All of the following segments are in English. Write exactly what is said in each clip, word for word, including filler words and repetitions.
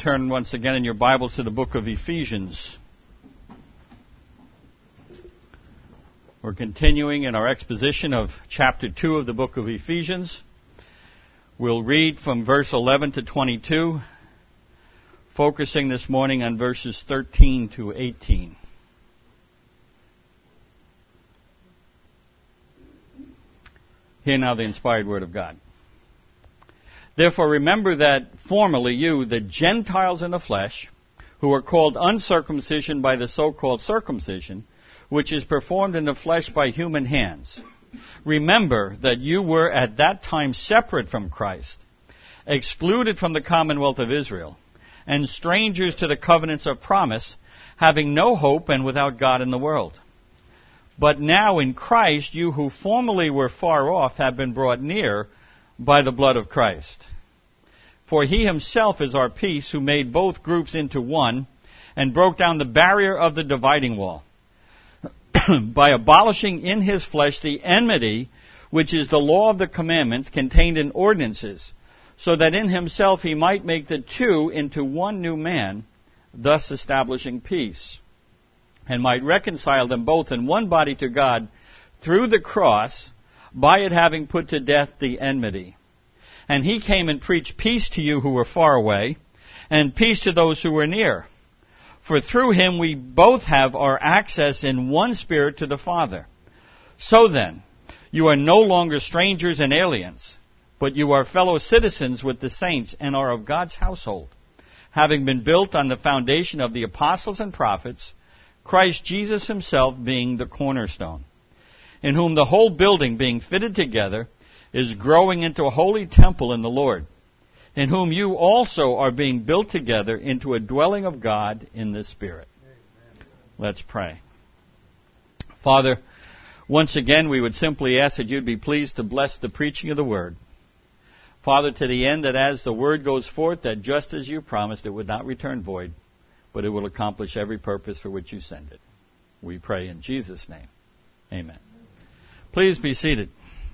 turn once again in your Bibles to the book of Ephesians. We're continuing in our exposition of chapter two of the book of Ephesians. We'll read from verse eleven to twenty-two, focusing this morning on verses thirteen to eighteen. Hear now the inspired word of God. Therefore remember that formerly you, the Gentiles in the flesh, who were called uncircumcision by the so-called circumcision, which is performed in the flesh by human hands. Remember that you were at that time separate from Christ, excluded from the commonwealth of Israel, and strangers to the covenants of promise, having no hope and without God in the world. But now in Christ you who formerly were far off have been brought near by the blood of Christ. For he himself is our peace, who made both groups into one, and broke down the barrier of the dividing wall, by abolishing in his flesh the enmity, which is the law of the commandments contained in ordinances, so that in himself he might make the two into one new man, thus establishing peace, and might reconcile them both in one body to God through the cross, by it having put to death the enmity. And he came and preached peace to you who were far away, and peace to those who were near. For through him we both have our access in one Spirit to the Father. So then, you are no longer strangers and aliens, but you are fellow citizens with the saints and are of God's household, having been built on the foundation of the apostles and prophets, Christ Jesus himself being the cornerstone, in whom the whole building being fitted together is growing into a holy temple in the Lord, in whom you also are being built together into a dwelling of God in the Spirit. Amen. Let's pray. Father, once again we would simply ask that you'd be pleased to bless the preaching of the Word. Father, to the end that as the Word goes forth, that just as you promised, it would not return void, but it will accomplish every purpose for which you send it. We pray in Jesus' name. Amen. Please be seated.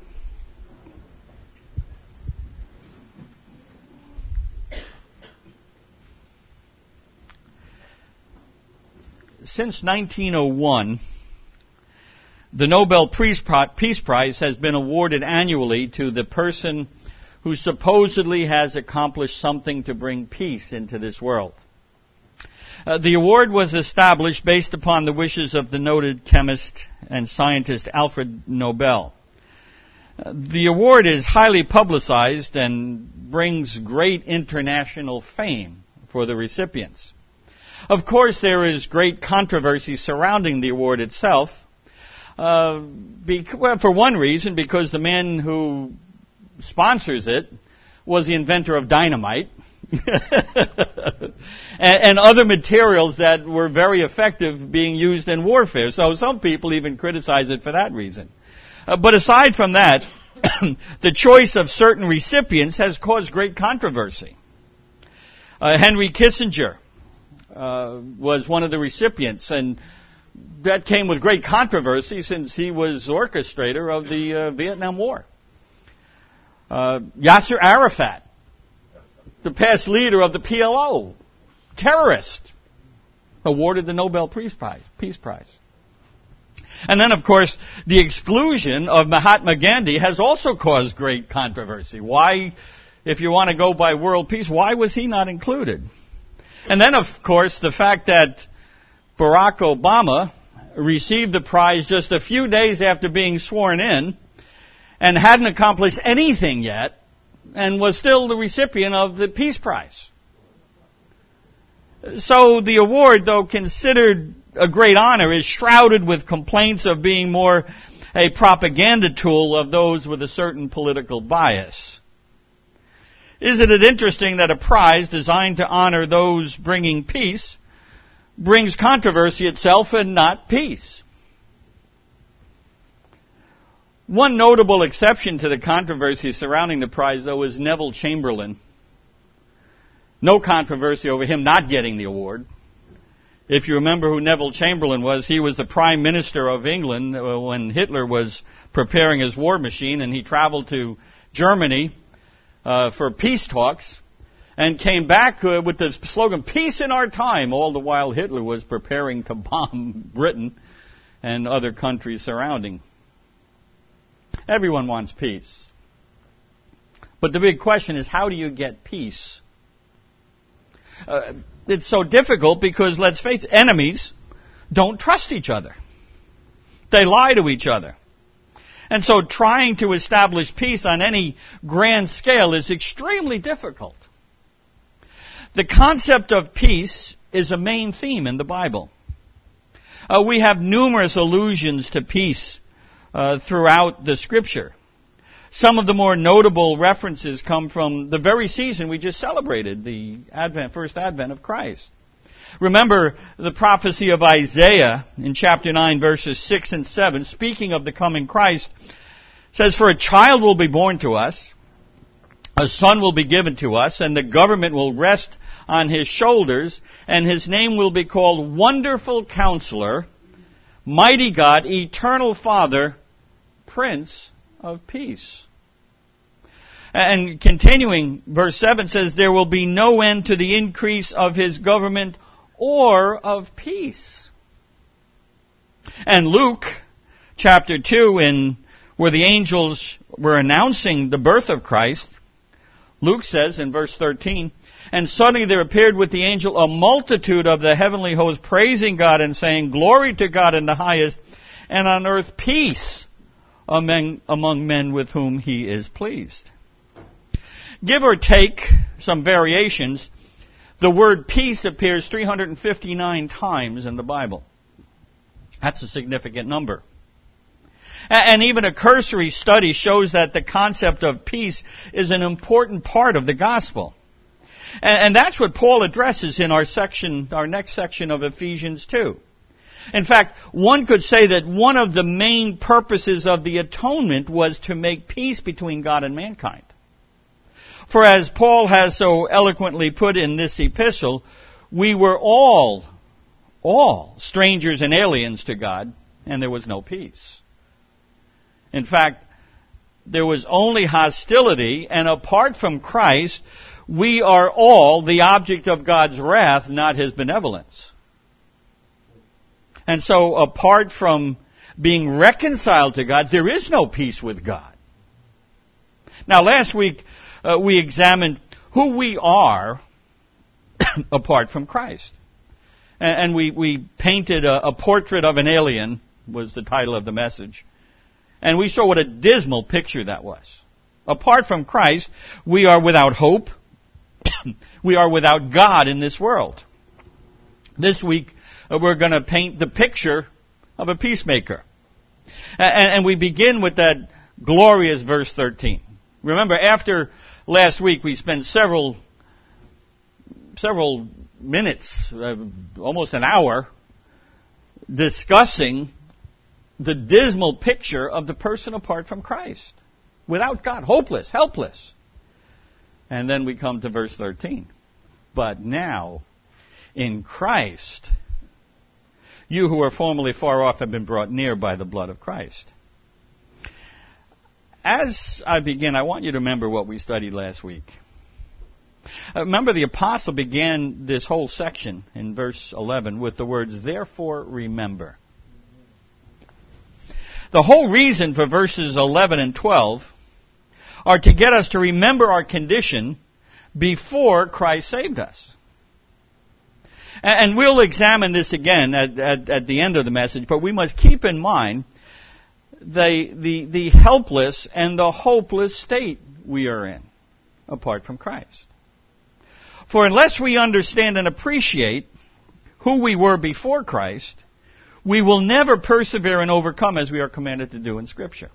Since nineteen oh one, the Nobel Peace Prize has been awarded annually to the person who supposedly has accomplished something to bring peace into this world. Uh, the award was established based upon the wishes of the noted chemist and scientist Alfred Nobel. Uh, the award is highly publicized and brings great international fame for the recipients. Of course, there is great controversy surrounding the award itself. Uh, bec- well, for one reason, because the man who sponsors it was the inventor of dynamite. and, and other materials that were very effective being used in warfare. So some people even criticize it for that reason. Uh, but aside from that, the choice of certain recipients has caused great controversy. Uh, Henry Kissinger uh, was one of the recipients, and that came with great controversy since he was orchestrator of the uh, Vietnam War. Uh, Yasser Arafat, the past leader of the P L O, terrorist, awarded the Nobel Peace Prize. Peace Prize. And then, of course, the exclusion of Mahatma Gandhi has also caused great controversy. Why, if you want to go by world peace, why was he not included? And then, of course, the fact that Barack Obama received the prize just a few days after being sworn in and hadn't accomplished anything yet, and was still the recipient of the Peace Prize. So the award, though considered a great honor, is shrouded with complaints of being more a propaganda tool of those with a certain political bias. Isn't it interesting that a prize designed to honor those bringing peace brings controversy itself and not peace? One notable exception to the controversy surrounding the prize, though, is Neville Chamberlain. No controversy over him not getting the award. If you remember who Neville Chamberlain was, he was the Prime Minister of England when Hitler was preparing his war machine, and he traveled to Germany uh, for peace talks. and came back uh, with the slogan, "Peace in our time," all the while Hitler was preparing to bomb Britain and other countries surrounding. Everyone wants peace. But the big question is, how do you get peace? Uh, it's so difficult because, let's face it, enemies don't trust each other. They lie to each other. And so trying to establish peace on any grand scale is extremely difficult. The concept of peace is a main theme in the Bible. Uh, we have numerous allusions to peace uh, throughout the Scripture. Some of the more notable references come from the very season we just celebrated, the Advent, first Advent of Christ. Remember the prophecy of Isaiah in chapter nine, verses six and seven, speaking of the coming Christ, says, "For a child will be born to us, a son will be given to us, and the government will rest on his shoulders, and his name will be called Wonderful Counselor, Mighty God, Eternal Father, Prince of Peace." And continuing, verse seven says, "There will be no end to the increase of his government or of peace." And Luke chapter two, in where the angels were announcing the birth of Christ, Luke says in verse thirteen, "And suddenly there appeared with the angel a multitude of the heavenly host, praising God and saying, 'Glory to God in the highest, and on earth peace among, among men with whom he is pleased.'" Give or take some variations, the word peace appears three hundred fifty-nine times in the Bible. That's a significant number. And even a cursory study shows that the concept of peace is an important part of the gospel. And that's what Paul addresses in our section, our next section of Ephesians two. In fact, one could say that one of the main purposes of the atonement was to make peace between God and mankind. For as Paul has so eloquently put in this epistle, we were all, all strangers and aliens to God, and there was no peace. In fact, there was only hostility, and apart from Christ, we are all the object of God's wrath, not His benevolence. And so, apart from being reconciled to God, there is no peace with God. Now, last week, uh, we examined who we are apart from Christ. And, and we, we painted a, a portrait of an alien, was the title of the message. And we saw what a dismal picture that was. Apart from Christ, we are without hope. We are without God in this world. This week, uh, we're going to paint the picture of a peacemaker. And, and we begin with that glorious verse thirteen. Remember, after last week, we spent several, several minutes, uh, almost an hour, discussing the dismal picture of the person apart from Christ. Without God, hopeless, helpless. And then we come to verse thirteen. But now, in Christ, you who were formerly far off have been brought near by the blood of Christ. As I begin, I want you to remember what we studied last week. Remember, the apostle began this whole section in verse eleven with the words, "Therefore remember." The whole reason for verses eleven and twelve are to get us to remember our condition before Christ saved us. And we'll examine this again at, at, at the end of the message, but we must keep in mind the, the, the helpless and the hopeless state we are in apart from Christ. For unless we understand and appreciate who we were before Christ, we will never persevere and overcome as we are commanded to do in Scripture.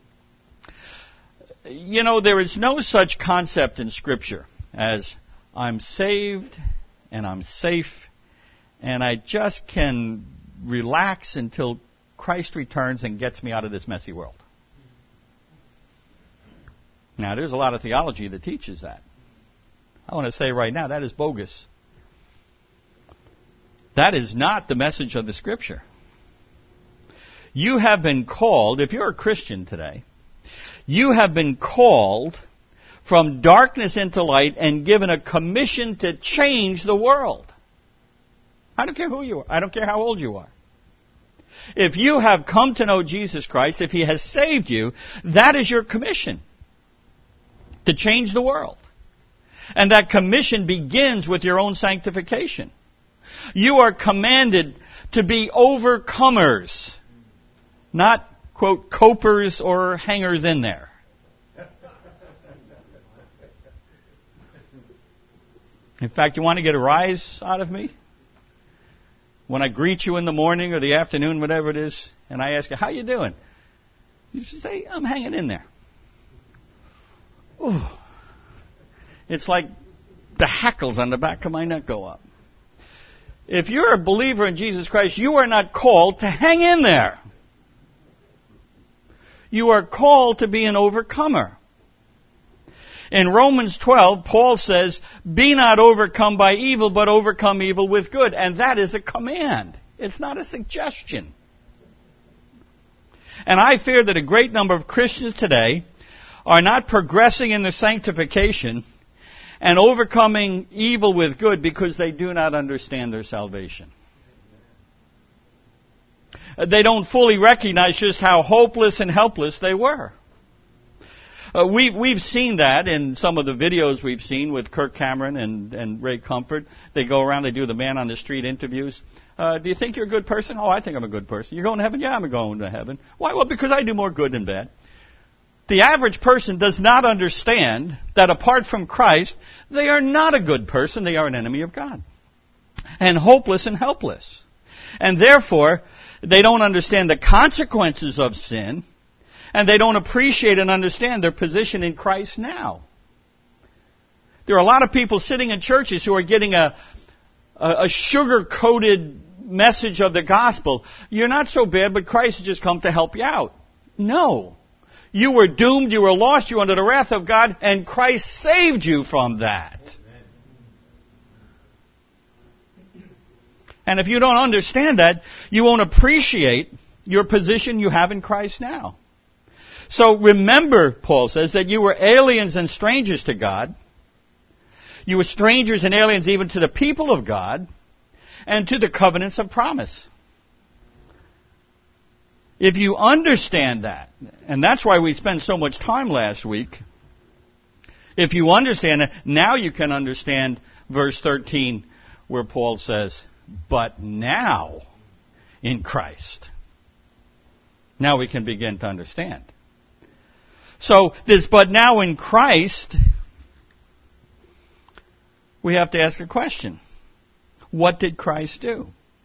You know, there is no such concept in Scripture as I'm saved and I'm safe and I just can relax until Christ returns and gets me out of this messy world. Now, there's a lot of theology that teaches that. I want to say right now, that is bogus. That is not the message of the Scripture. You have been called, if you're a Christian today, you have been called from darkness into light and given a commission to change the world. I don't care who you are. I don't care how old you are. If you have come to know Jesus Christ, if He has saved you, that is your commission, to change the world. And that commission begins with your own sanctification. You are commanded to be overcomers, not, quote, copers or hangers in there. In fact, you want to get a rise out of me? When I greet you in the morning or the afternoon, whatever it is, and I ask you, how you doing? You should say, I'm hanging in there. Ooh. It's like the hackles on the back of my neck go up. If you're a believer in Jesus Christ, you are not called to hang in there. You are called to be an overcomer. In Romans twelve, Paul says, be not overcome by evil, but overcome evil with good. And that is a command. It's not a suggestion. And I fear that a great number of Christians today are not progressing in their sanctification and overcoming evil with good because they do not understand their salvation. They don't fully recognize just how hopeless and helpless they were. Uh, we, we've seen that in some of the videos we've seen with Kirk Cameron and, and Ray Comfort. They go around, they do the man on the street interviews. Uh, do you think you're a good person? Oh, I think I'm a good person. You're going to heaven? Yeah, I'm going to heaven. Why? Well, because I do more good than bad. The average person does not understand that apart from Christ, they are not a good person. They are an enemy of God. And hopeless and helpless. And therefore, they don't understand the consequences of sin. And they don't appreciate and understand their position in Christ now. There are a lot of people sitting in churches who are getting a, a, a sugar-coated message of the gospel. You're not so bad, but Christ has just come to help you out. No. You were doomed, you were lost, you were under the wrath of God, and Christ saved you from that. And if you don't understand that, you won't appreciate your position you have in Christ now. So remember, Paul says, that you were aliens and strangers to God. You were strangers and aliens even to the people of God and to the covenants of promise. If you understand that, and that's why we spent so much time last week, if you understand it, now you can understand verse thirteen where Paul says, but now in Christ. Now we can begin to understand. So this but now in Christ, we have to ask a question. What did Christ do?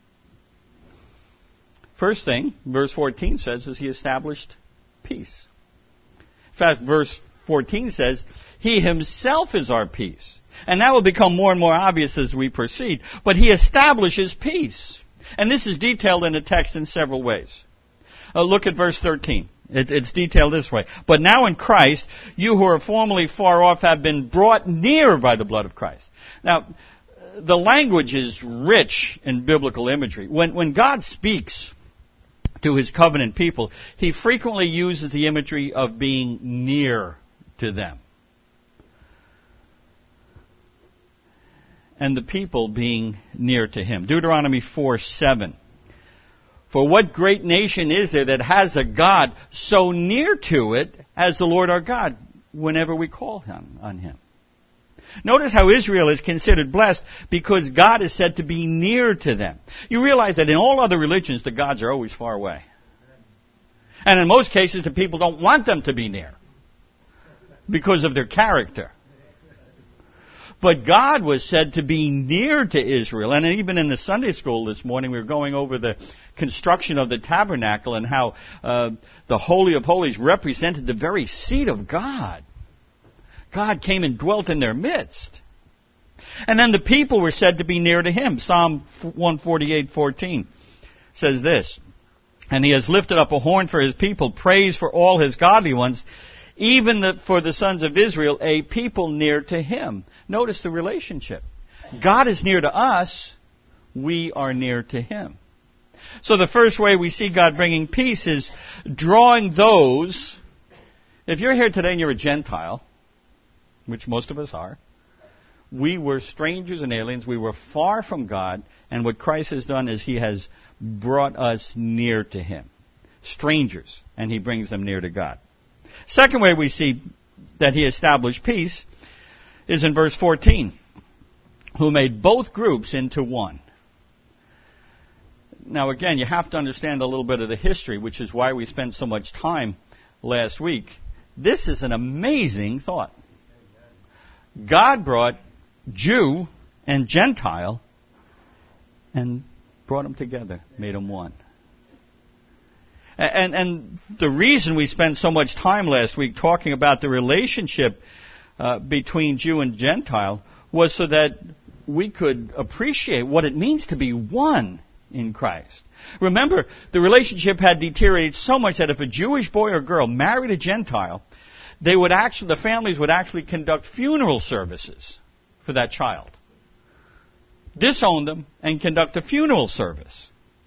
First thing, verse fourteen says, is He established peace. In fact, verse fourteen says, He Himself is our peace. And that will become more and more obvious as we proceed. But He establishes peace. And this is detailed in the text in several ways. Uh, look at verse thirteen. It, it's detailed this way. But now in Christ, you who are formerly far off have been brought near by the blood of Christ. Now, the language is rich in biblical imagery. When, when God speaks to His covenant people, He frequently uses the imagery of being near to them. And the people being near to Him. Deuteronomy four seven. For what great nation is there that has a God so near to it as the Lord our God whenever we call him on Him? Notice how Israel is considered blessed because God is said to be near to them. You realize that in all other religions, the gods are always far away. And in most cases, the people don't want them to be near because of their character. But God was said to be near to Israel. And even in the Sunday school this morning, we were going over the construction of the tabernacle and how uh, the Holy of Holies represented the very seat of God. God came and dwelt in their midst. And then the people were said to be near to Him. Psalm one forty-eight fourteen says this, and He has lifted up a horn for His people, praise for all His godly ones, even the, for the sons of Israel, a people near to Him. Notice the relationship. God is near to us. We are near to Him. So the first way we see God bringing peace is drawing those. If you're here today and you're a Gentile, which most of us are. We were strangers and aliens. We were far from God. And what Christ has done is he has brought us near to him. Strangers, and he brings them near to God. Second way we see that he established peace is in verse fourteen, who made both groups into one. Now again, you have to understand a little bit of the history, which is why we spent so much time last week. This is an amazing thought. God brought Jew and Gentile and brought them together, made them one. And, and the reason we spent so much time last week talking about the relationship uh, between Jew and Gentile was so that we could appreciate what it means to be one in Christ. Remember, the relationship had deteriorated so much that if a Jewish boy or girl married a Gentile, they would actually, the families would actually conduct funeral services for that child, disown them, and conduct a funeral service.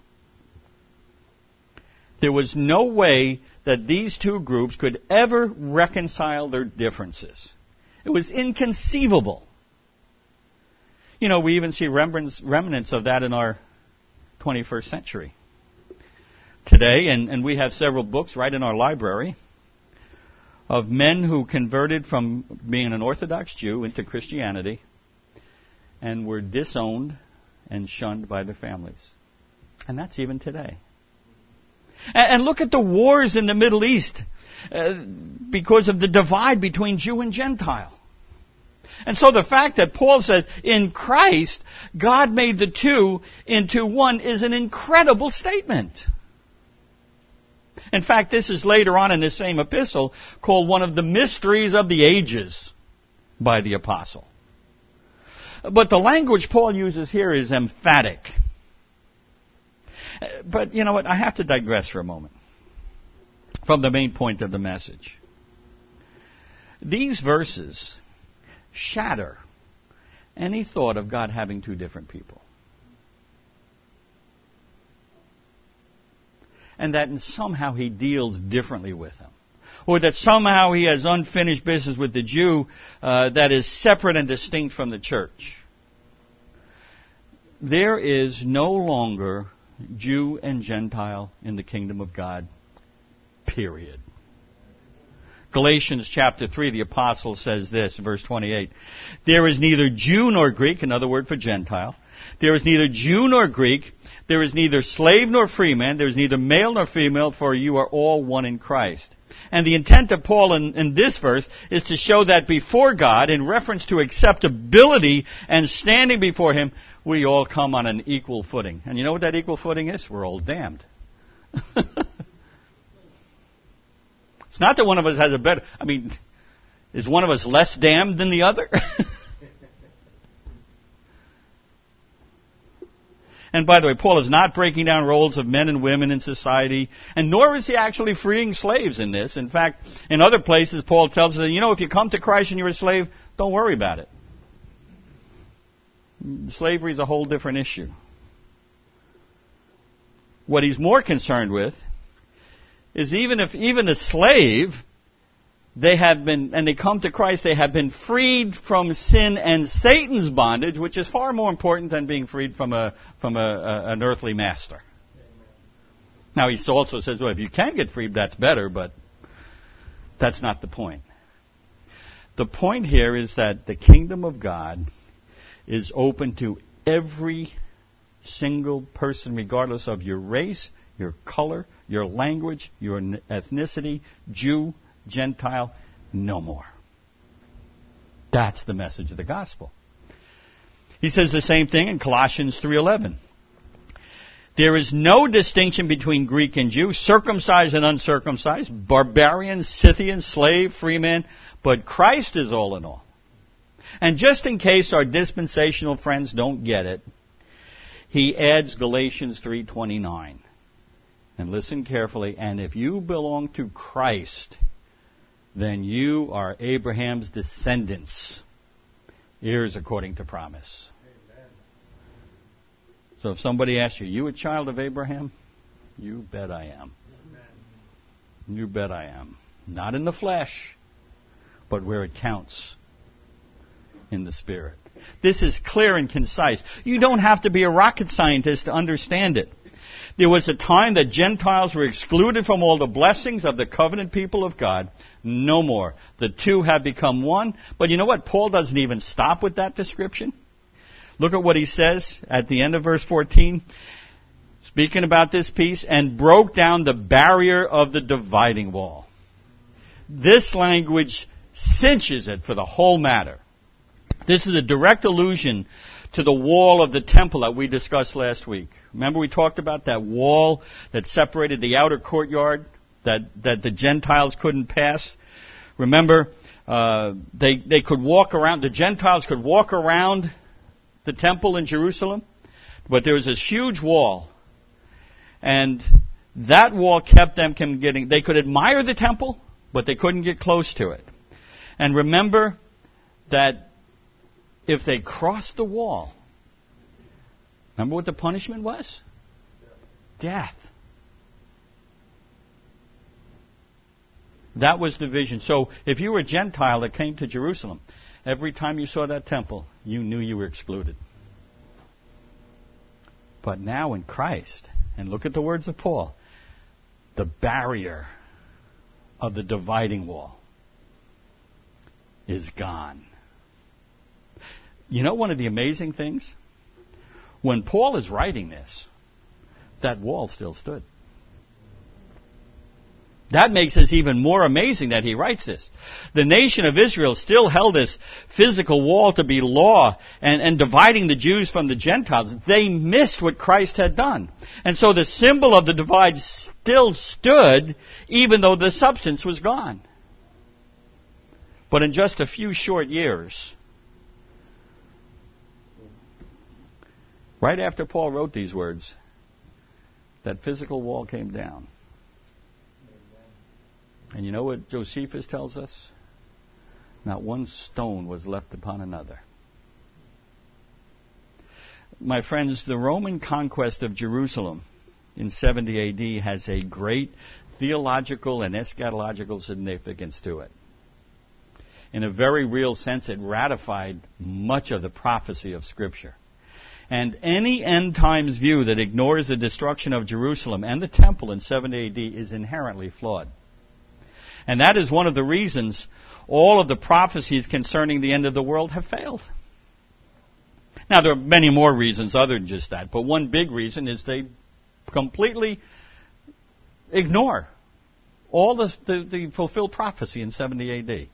There was no way that these two groups could ever reconcile their differences. It was inconceivable. You know, we even see remnants, remnants of that in our twenty-first century today, and, and we have several books right in our library of men who converted from being an Orthodox Jew into Christianity and were disowned and shunned by their families. And that's even today. And look at the wars in the Middle East uh, because of the divide between Jew and Gentile. And so the fact that Paul says, in Christ, God made the two into one is an incredible statement. In fact, this is later on in this same epistle called one of the mysteries of the ages by the apostle. But the language Paul uses here is emphatic. But you know what? I have to digress for a moment from the main point of the message. These verses shatter any thought of God having two different people. And that somehow he deals differently with them. Or that somehow he has unfinished business with the Jew uh, that is separate and distinct from the church. There is no longer Jew and Gentile in the kingdom of God, period. Galatians chapter three, the apostle says this, verse twenty-eight. There is neither Jew nor Greek, another word for Gentile. There is neither Jew nor Greek. There is neither slave nor free man. There is neither male nor female, for you are all one in Christ. And the intent of Paul in, in this verse is to show that before God, in reference to acceptability and standing before Him, we all come on an equal footing. And you know what that equal footing is? We're all damned. It's not that one of us has a better... I mean, is one of us less damned than the other? And by the way, Paul is not breaking down roles of men and women in society, and nor is he actually freeing slaves in this. In fact, in other places, Paul tells us that, you know, if you come to Christ and you're a slave, don't worry about it. Slavery is a whole different issue. What he's more concerned with is even if even a slave, they have been, and they come to Christ, they have been freed from sin and Satan's bondage, which is far more important than being freed from a from a, a, an earthly master. Amen. Now he also says, well, if you can get freed, that's better, but that's not the point. The point here is that the kingdom of God is open to every single person, regardless of your race, your color, your language, your ethnicity, Jew, Gentile, no more. That's the message of the gospel. He says the same thing in Colossians three eleven. There is no distinction between Greek and Jew, circumcised and uncircumcised, barbarian, Scythian, slave, free man, but Christ is all in all. And just in case our dispensational friends don't get it, he adds Galatians three twenty-nine. And listen carefully, and if you belong to Christ, then you are Abraham's descendants, heirs according to promise. Amen. So if somebody asks you, you a child of Abraham? You bet I am. Amen. You bet I am. Not in the flesh, but where it counts, in the Spirit. This is clear and concise. You don't have to be a rocket scientist to understand it. There was a time that Gentiles were excluded from all the blessings of the covenant people of God. No more. The two have become one. But you know what? Paul doesn't even stop with that description. Look at what he says at the end of verse fourteen. Speaking about this peace, and broke down the barrier of the dividing wall. This language cinches it for the whole matter. This is a direct allusion to the wall of the temple that we discussed last week. Remember we talked about that wall that separated the outer courtyard that, that the Gentiles couldn't pass? Remember, uh, they, they could walk around, the Gentiles could walk around the temple in Jerusalem, but there was this huge wall. And that wall kept them from getting, they could admire the temple, but they couldn't get close to it. And remember that if they crossed the wall, remember what the punishment was? Death. That was the vision. So if you were a Gentile that came to Jerusalem, every time you saw that temple, you knew you were excluded. But now in Christ, and look at the words of Paul, the barrier of the dividing wall is gone. You know one of the amazing things? When Paul is writing this, that wall still stood. That makes this even more amazing that he writes this. The nation of Israel still held this physical wall to be law and, and dividing the Jews from the Gentiles. They missed what Christ had done. And so the symbol of the divide still stood even though the substance was gone. But in just a few short years, right after Paul wrote these words, that physical wall came down. And you know what Josephus tells us? Not one stone was left upon another. My friends, the Roman conquest of Jerusalem in seventy A D has a great theological and eschatological significance to it. In a very real sense, it ratified much of the prophecy of Scripture. And any end times view that ignores the destruction of Jerusalem and the temple in seventy A D is inherently flawed. And that is one of the reasons all of the prophecies concerning the end of the world have failed. Now, there are many more reasons other than just that, but one big reason is they completely ignore all the, the, the fulfilled prophecy in seventy A D.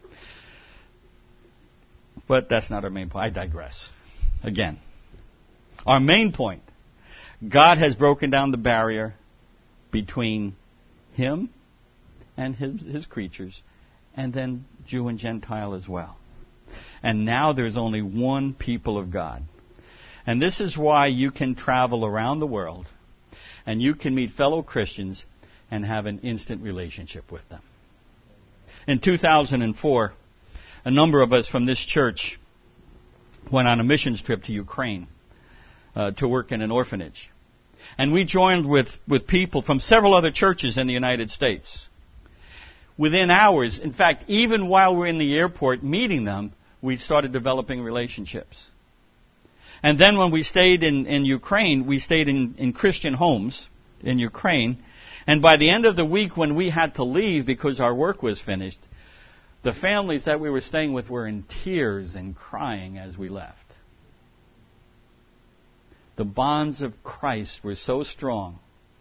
But that's not our main point. I digress. Again, our main point, God has broken down the barrier between Him and his, his creatures, and then Jew and Gentile as well. And now there's only one people of God. And this is why you can travel around the world, and you can meet fellow Christians and have an instant relationship with them. In two thousand four, a number of us from this church went on a missions trip to Ukraine uh, to work in an orphanage. And we joined with, with people from several other churches in the United States. Within hours, in fact, even while we're in the airport meeting them, we started developing relationships. And then when we stayed in, in Ukraine, we stayed in, in Christian homes in Ukraine. And by the end of the week when we had to leave because our work was finished, the families that we were staying with were in tears and crying as we left. The bonds of Christ were so strong.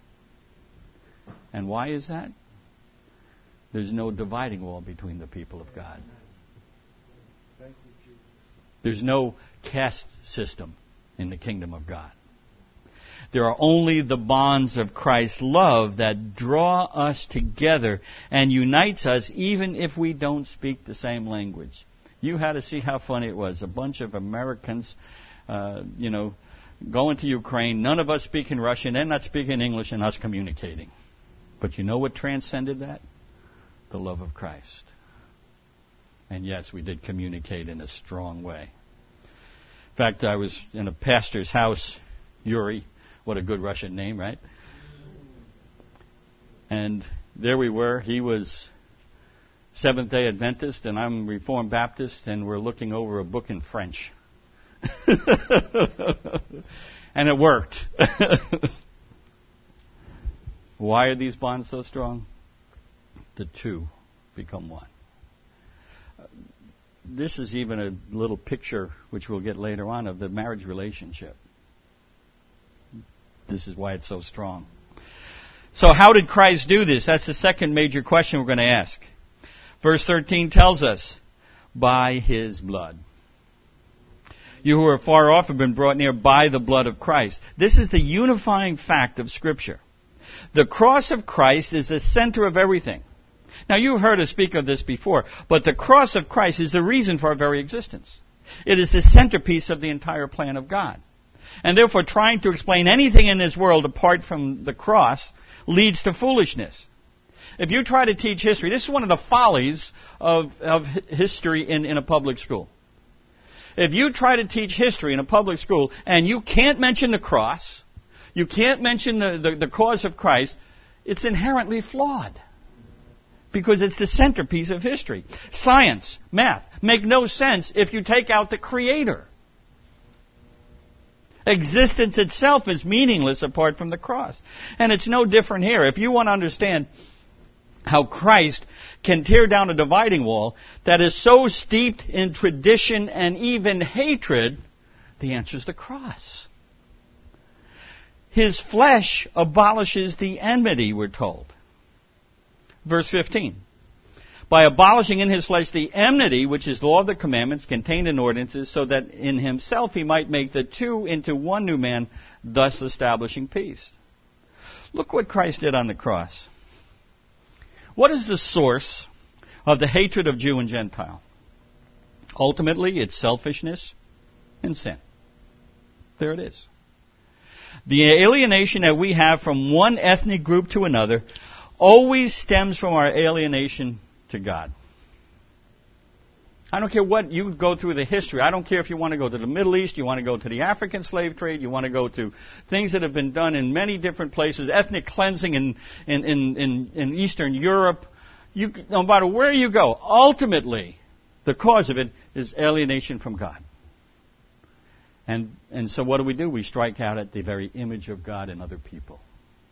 And why is that? There's no dividing wall between the people of God. There's no caste system in the kingdom of God. There are only the bonds of Christ's love that draw us together and unites us even if we don't speak the same language. You had to see how funny it was. A bunch of Americans, uh, you know, going to Ukraine, none of us speaking Russian, they're not speaking English, and us communicating. But you know what transcended that? The love of Christ. And yes, we did communicate in a strong way. In fact, I was in a pastor's house, Yuri, what a good Russian name, right? And there we were. He was Seventh-day Adventist and I'm Reformed Baptist, and we're looking over a book in French. And it worked. Why are these bonds so strong? The two become one. This is even a little picture, which we'll get later on, of the marriage relationship. This is why it's so strong. So how did Christ do this? That's the second major question we're going to ask. Verse thirteen tells us, by His blood. You who are far off have been brought near by the blood of Christ. This is the unifying fact of Scripture. The cross of Christ is the center of everything. Now, you've heard us speak of this before, but the cross of Christ is the reason for our very existence. It is the centerpiece of the entire plan of God. And therefore, trying to explain anything in this world apart from the cross leads to foolishness. If you try to teach history, this is one of the follies of, of history in, in a public school. If you try to teach history in a public school and you can't mention the cross, you can't mention the, the, the cause of Christ, it's inherently flawed. Because it's the centerpiece of history. Science, math, make no sense if you take out the Creator. Existence itself is meaningless apart from the cross. And it's no different here. If you want to understand how Christ can tear down a dividing wall that is so steeped in tradition and even hatred, the answer is the cross. His flesh abolishes the enmity, we're told. Verse fifteen. By abolishing in His flesh the enmity, which is the law of the commandments contained in ordinances, so that in Himself He might make the two into one new man, thus establishing peace. Look what Christ did on the cross. What is the source of the hatred of Jew and Gentile? Ultimately, it's selfishness and sin. There it is. The alienation that we have from one ethnic group to another always stems from our alienation to God. I don't care what, you go through the history. I don't care if you want to go to the Middle East, you want to go to the African slave trade, you want to go to things that have been done in many different places, ethnic cleansing in, in, in, in, in Eastern Europe. You, no matter where you go, ultimately, the cause of it is alienation from God. And, and so what do we do? We strike out at the very image of God in other people.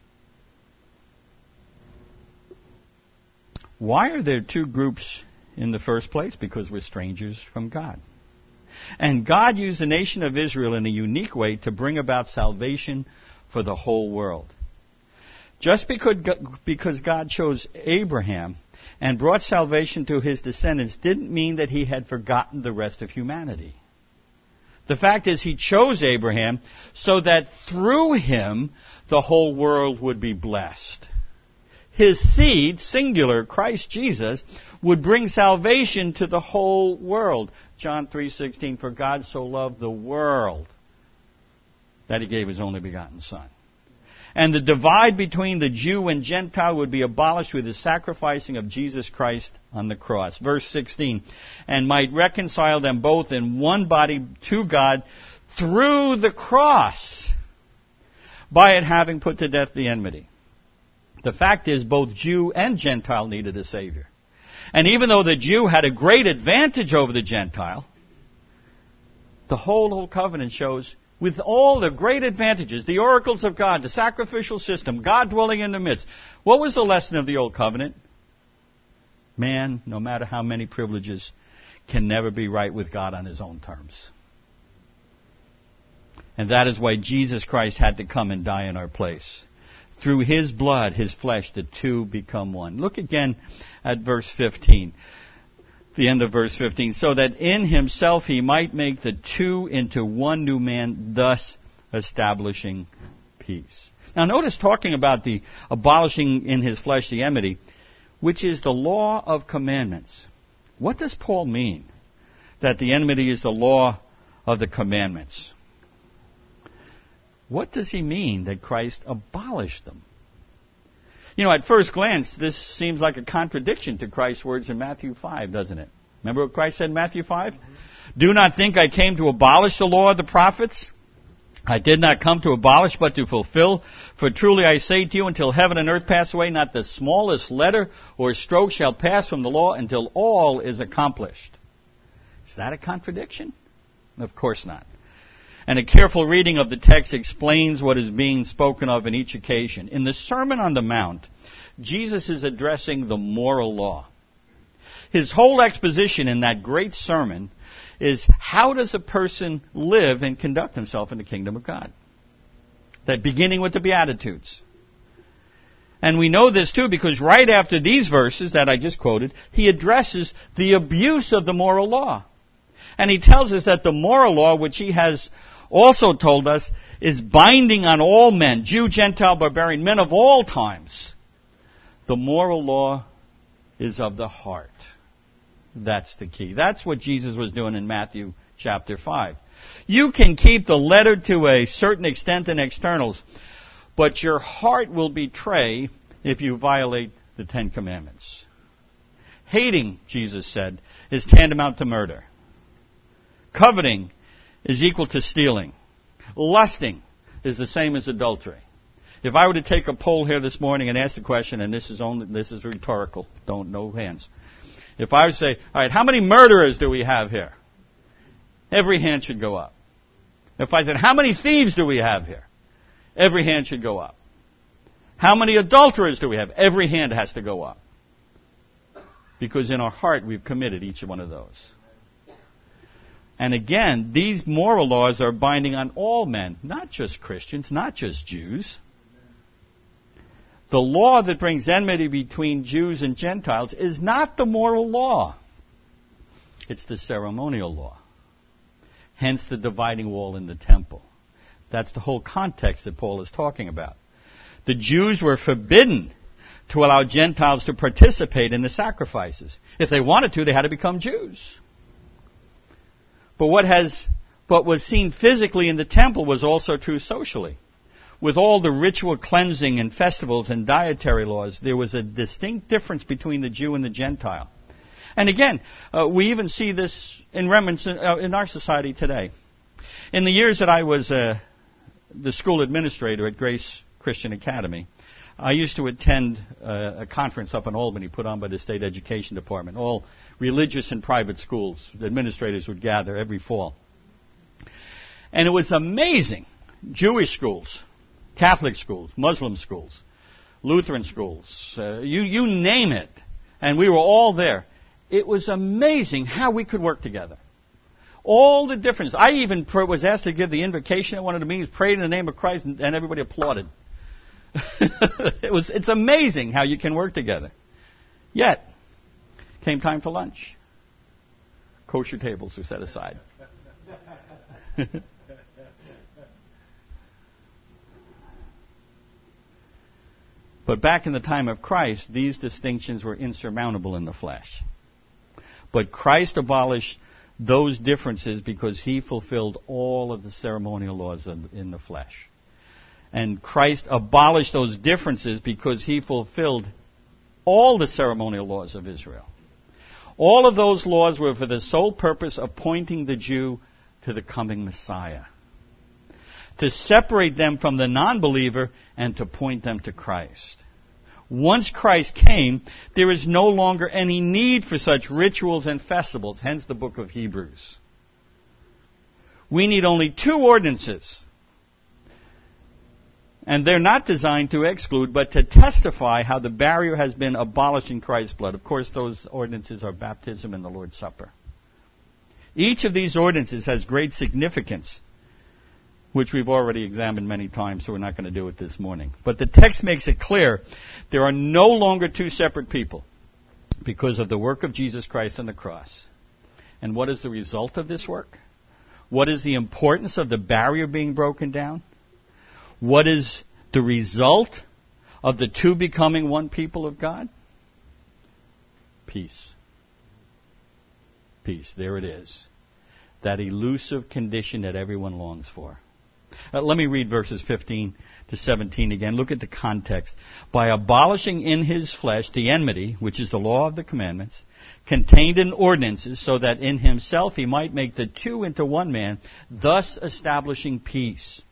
Why are there two groups in the first place? Because we're strangers from God. And God used the nation of Israel in a unique way to bring about salvation for the whole world. Just because because God chose Abraham and brought salvation to his descendants didn't mean that He had forgotten the rest of humanity. The fact is, He chose Abraham so that through him the whole world would be blessed. His seed, singular, Christ Jesus, would bring salvation to the whole world. John three sixteen, for God so loved the world that He gave His only begotten Son. And the divide between the Jew and Gentile would be abolished with the sacrificing of Jesus Christ on the cross. Verse sixteen, and might reconcile them both in one body to God through the cross, by it having put to death the enmity. The fact is, both Jew and Gentile needed a Savior. And even though the Jew had a great advantage over the Gentile, the whole Old Covenant shows, with all the great advantages, the oracles of God, the sacrificial system, God dwelling in the midst, what was the lesson of the Old Covenant? Man, no matter how many privileges, can never be right with God on his own terms. And that is why Jesus Christ had to come and die in our place. Through His blood, His flesh, the two become one. Look again at verse fifteen. The end of verse fifteen. So that in Himself He might make the two into one new man, thus establishing peace. Now notice, talking about the abolishing in His flesh the enmity, which is the law of commandments. What does Paul mean that the enmity is the law of the commandments? What does he mean that Christ abolished them? You know, at first glance, this seems like a contradiction to Christ's words in Matthew five, doesn't it? Remember what Christ said in Matthew five? Mm-hmm. Do not think I came to abolish the law of the prophets. I did not come to abolish, but to fulfill. For truly I say to you, until heaven and earth pass away, not the smallest letter or stroke shall pass from the law until all is accomplished. Is that a contradiction? Of course not. And a careful reading of the text explains what is being spoken of in each occasion. In the Sermon on the Mount, Jesus is addressing the moral law. His whole exposition in that great sermon is how does a person live and conduct himself in the kingdom of God? That beginning with the Beatitudes. And we know this too because right after these verses that I just quoted, he addresses the abuse of the moral law. And he tells us that the moral law, which he has also told us, is binding on all men, Jew, Gentile, barbarian, men of all times. The moral law is of the heart. That's the key. That's what Jesus was doing in Matthew chapter five. You can keep the letter to a certain extent in externals, but your heart will betray if you violate the Ten Commandments. Hating, Jesus said, is tantamount to murder. Coveting is equal to stealing. Lusting is the same as adultery. If I were to take a poll here this morning and ask the question, and this is only this is rhetorical, don't no hands. If I would say, all right, how many murderers do we have here? Every hand should go up. If I said, how many thieves do we have here? Every hand should go up. How many adulterers do we have? Every hand has to go up. Because in our heart we've committed each one of those. And again, these moral laws are binding on all men, not just Christians, not just Jews. The law that brings enmity between Jews and Gentiles is not the moral law. It's the ceremonial law. Hence the dividing wall in the temple. That's the whole context that Paul is talking about. The Jews were forbidden to allow Gentiles to participate in the sacrifices. If they wanted to, they had to become Jews. But what has, what was seen physically in the temple was also true socially. With all the ritual cleansing and festivals and dietary laws, there was a distinct difference between the Jew and the Gentile. And again, uh, we even see this in remnants in, uh, in our society today. In the years that I was uh, the school administrator at Grace Christian Academy, I used to attend uh, a conference up in Albany put on by the State Education Department. All religious and private schools, the administrators would gather every fall. And it was amazing. Jewish schools, Catholic schools, Muslim schools, Lutheran schools, uh, you, you name it. And we were all there. It was amazing how we could work together. All the difference. I even was asked to give the invocation at one of the meetings, prayed in the name of Christ, and everybody applauded. it was, it's amazing how you can work together. Yet, came time for lunch. Kosher tables were set aside. But back in the time of Christ, these distinctions were insurmountable in the flesh. But Christ abolished those differences because he fulfilled all of the ceremonial laws in the flesh. And Christ abolished those differences because he fulfilled all the ceremonial laws of Israel. All of those laws were for the sole purpose of pointing the Jew to the coming Messiah, to separate them from the non-believer and to point them to Christ. Once Christ came, there is no longer any need for such rituals and festivals, hence the book of Hebrews. We need only two ordinances. And they're not designed to exclude, but to testify how the barrier has been abolished in Christ's blood. Of course, those ordinances are baptism and the Lord's Supper. Each of these ordinances has great significance, which we've already examined many times, so we're not going to do it this morning. But the text makes it clear there are no longer two separate people because of the work of Jesus Christ on the cross. And what is the result of this work? What is the importance of the barrier being broken down? What is the result of the two becoming one people of God? Peace. Peace. There it is. That elusive condition that everyone longs for. Uh, let me read verses fifteen to seventeen again. Look at the context. By abolishing in his flesh the enmity, which is the law of the commandments, contained in ordinances, so that in himself he might make the two into one man, thus establishing peace.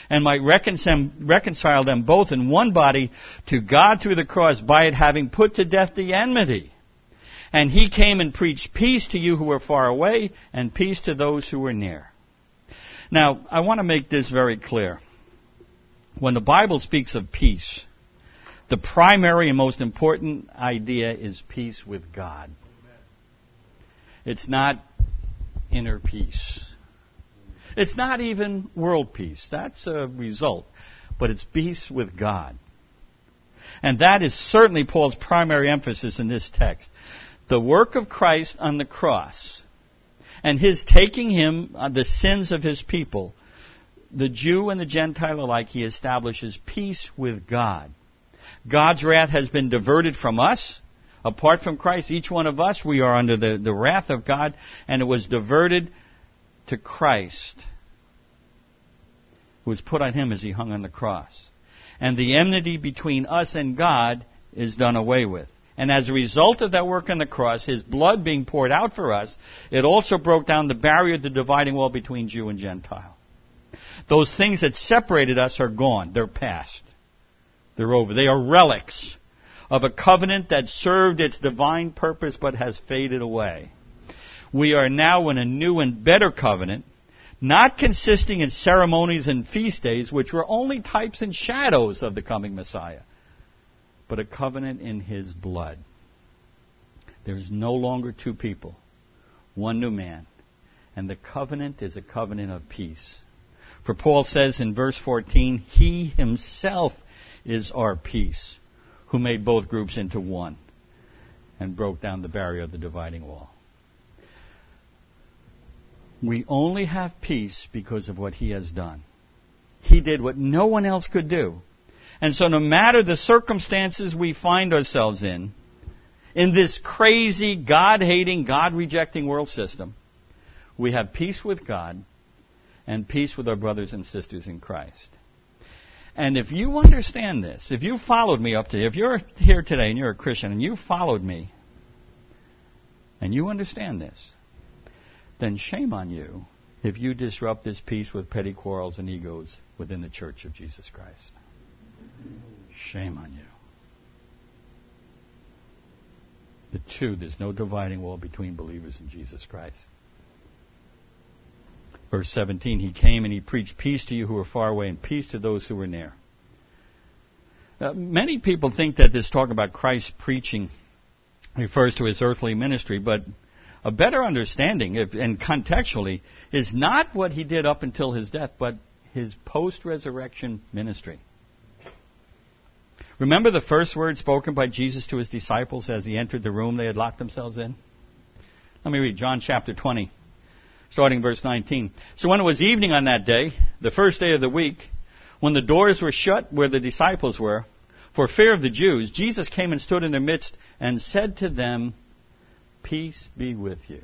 and might reconcile, reconcile them both in one body to God through the cross, by it having put to death the enmity. And he came and preached peace to you who were far away, and peace to those who were near. Now, I want to make this very clear. When the Bible speaks of peace, the primary and most important idea is peace with God. It's not inner peace. It's not even world peace. That's a result. But it's peace with God. And that is certainly Paul's primary emphasis in this text. The work of Christ on the cross and his taking him on the sins of his people, the Jew and the Gentile alike, he establishes peace with God. God's wrath has been diverted from us. Apart from Christ, each one of us, we are under the, the wrath of God, and it was diverted to Christ, who was put on him as he hung on the cross. And the enmity between us and God is done away with. And as a result of that work on the cross, his blood being poured out for us, it also broke down the barrier, the dividing wall between Jew and Gentile. Those things that separated us are gone. They're past. They're over. They are relics of a covenant that served its divine purpose but has faded away. We are now in a new and better covenant, not consisting in ceremonies and feast days, which were only types and shadows of the coming Messiah, but a covenant in his blood. There is no longer two people, one new man, and the covenant is a covenant of peace. For Paul says in verse fourteen, he himself is our peace, who made both groups into one and broke down the barrier of the dividing wall. We only have peace because of what he has done. He did what no one else could do. And so no matter the circumstances we find ourselves in, in this crazy, God-hating, God-rejecting world system, we have peace with God and peace with our brothers and sisters in Christ. And if you understand this, if you followed me up to, if you're here today and you're a Christian and you followed me, and you understand this, then shame on you if you disrupt this peace with petty quarrels and egos within the Church of Jesus Christ. Shame on you. The two, there's no dividing wall between believers in Jesus Christ. Verse seventeen, he came and he preached peace to you who were far away and peace to those who were near. Uh, many people think that this talk about Christ preaching refers to his earthly ministry, but a better understanding, if, and contextually, is not what he did up until his death, but his post-resurrection ministry. Remember the first words spoken by Jesus to his disciples as he entered the room they had locked themselves in? Let me read John chapter twenty. Starting verse nineteen. So when it was evening on that day, the first day of the week, when the doors were shut where the disciples were, for fear of the Jews, Jesus came and stood in their midst and said to them, peace be with you.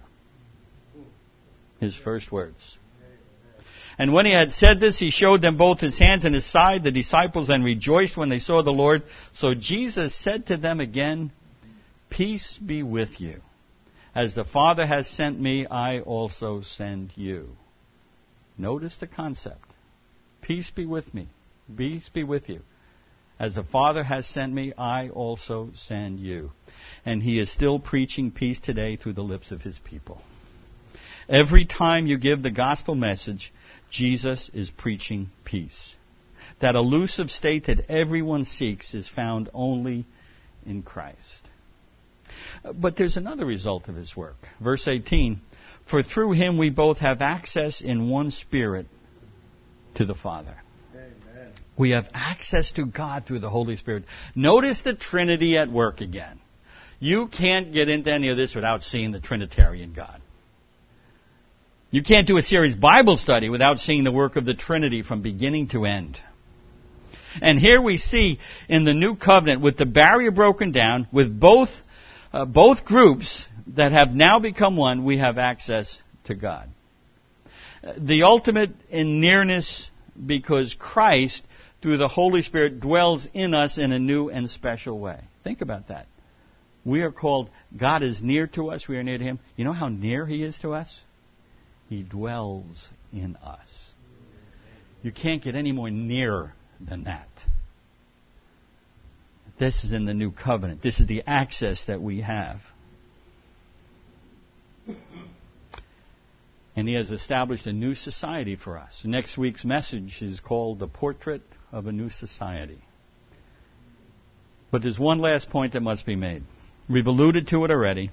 His first words. And when he had said this, he showed them both his hands and his side. The disciples then rejoiced when they saw the Lord. So Jesus said to them again, peace be with you. As the Father has sent me, I also send you. Notice the concept. Peace be with me. Peace be with you. As the Father has sent me, I also send you. And he is still preaching peace today through the lips of his people. Every time you give the gospel message, Jesus is preaching peace. That elusive state that everyone seeks is found only in Christ. But there's another result of his work. Verse eighteen, for through him we both have access in one Spirit to the Father. Amen. We have access to God through the Holy Spirit. Notice the Trinity at work again. You can't get into any of this without seeing the Trinitarian God. You can't do a series Bible study without seeing the work of the Trinity from beginning to end. And here we see in the new covenant, with the barrier broken down, with both Uh, both groups that have now become one, we have access to God. Uh, the ultimate in nearness, because Christ, through the Holy Spirit, dwells in us in a new and special way. Think about that. We are called, God is near to us, we are near to him. You know how near he is to us? He dwells in us. You can't get any more nearer than that. This is in the new covenant. This is the access that we have. And he has established a new society for us. Next week's message is called The Portrait of a New Society. But there's one last point that must be made. We've alluded to it already.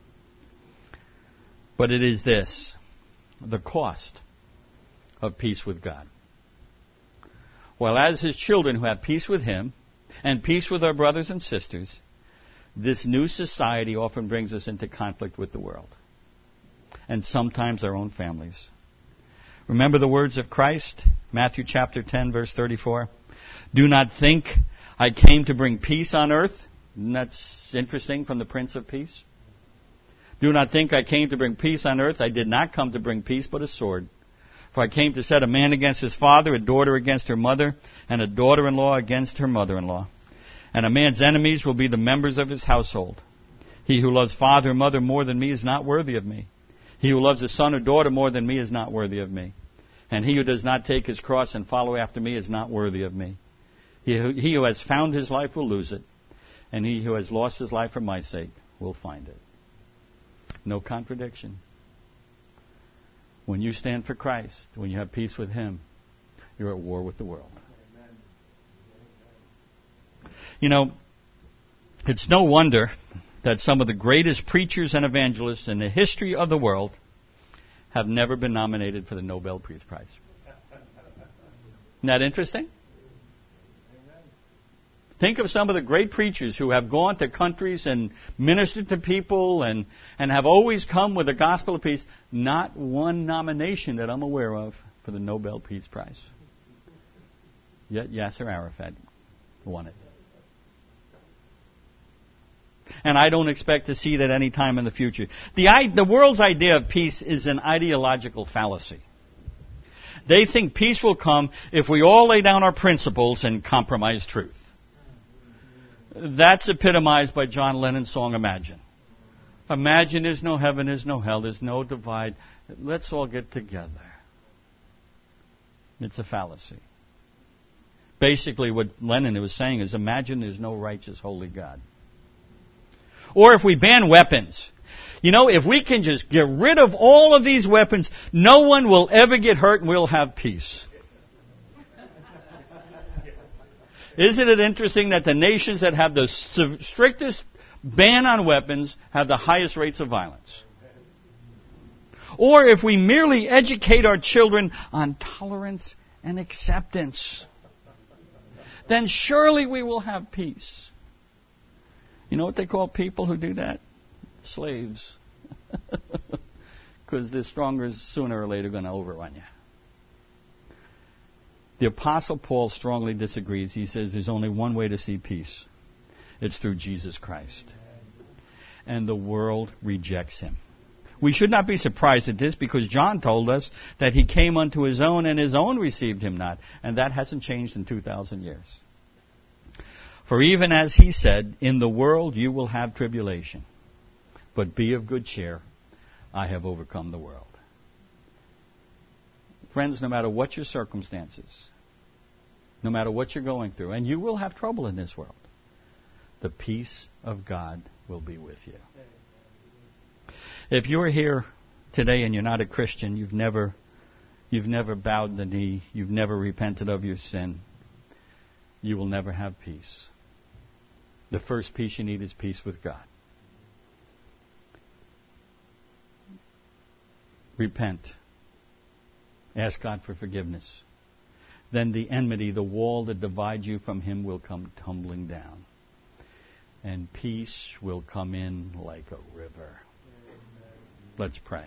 But it is this: the cost of peace with God. Well, as His children who have peace with Him and peace with our brothers and sisters, this new society often brings us into conflict with the world. And sometimes our own families. Remember the words of Christ, Matthew chapter ten, verse thirty-four. Do not think I came to bring peace on earth. And that's interesting, from the Prince of Peace. Do not think I came to bring peace on earth. I did not come to bring peace, but a sword. For I came to set a man against his father, a daughter against her mother, and a daughter-in-law against her mother-in-law. And a man's enemies will be the members of his household. He who loves father or mother more than me is not worthy of me. He who loves his son or daughter more than me is not worthy of me. And he who does not take his cross and follow after me is not worthy of me. He who, he who has found his life will lose it, and he who has lost his life for my sake will find it. No contradiction. When you stand for Christ, when you have peace with Him, you're at war with the world. You know, it's no wonder that some of the greatest preachers and evangelists in the history of the world have never been nominated for the Nobel Peace Prize. Isn't that interesting? Think of some of the great preachers who have gone to countries and ministered to people and, and have always come with the gospel of peace. Not one nomination that I'm aware of for the Nobel Peace Prize. Yet Yasser Arafat won it. And I don't expect to see that any time in the future. The, the world's idea of peace is an ideological fallacy. They think peace will come if we all lay down our principles and compromise truth. That's epitomized by John Lennon's song, Imagine. Imagine there's no heaven, there's no hell, there's no divide. Let's all get together. It's a fallacy. Basically, what Lennon was saying is, imagine there's no righteous, holy God. Or if we ban weapons. You know, if we can just get rid of all of these weapons, no one will ever get hurt and we'll have peace. Isn't it interesting that the nations that have the strictest ban on weapons have the highest rates of violence? Or if we merely educate our children on tolerance and acceptance, then surely we will have peace. You know what they call people who do that? Slaves. Because the stronger is sooner or later going to overrun you. The Apostle Paul strongly disagrees. He says there's only one way to see peace. It's through Jesus Christ. And the world rejects Him. We should not be surprised at this, because John told us that He came unto His own and His own received Him not. And that hasn't changed in two thousand years. For even as He said, in the world you will have tribulation, but be of good cheer, I have overcome the world. Friends, no matter what your circumstances, no matter what you're going through, and you will have trouble in this world, the peace of God will be with you. If you're here today and you're not a Christian, you've never, you've never bowed the knee, you've never repented of your sin, you will never have peace. The first peace you need is peace with God. Repent. Ask God for forgiveness. Then the enmity, the wall that divides you from Him, will come tumbling down. And peace will come in like a river. Amen. Let's pray.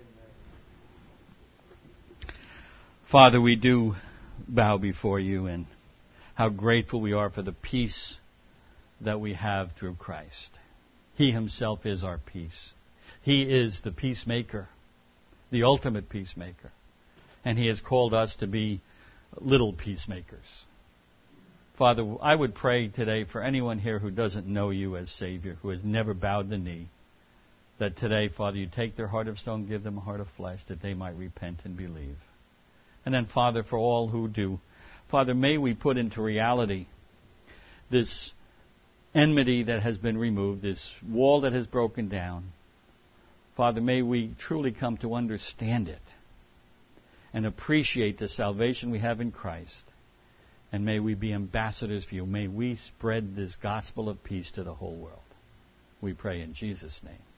Amen. Father, we do bow before You, and how grateful we are for the peace that we have through Christ. He Himself is our peace. He is the peacemaker, the ultimate peacemaker. And He has called us to be little peacemakers. Father, I would pray today for anyone here who doesn't know You as Savior, who has never bowed the knee, that today, Father, You take their heart of stone, give them a heart of flesh, that they might repent and believe. And then, Father, for all who do, Father, may we put into reality this enmity that has been removed, this wall that has broken down. Father, may we truly come to understand it and appreciate the salvation we have in Christ. And may we be ambassadors for you. May we spread this gospel of peace to the whole world. We pray in Jesus' name.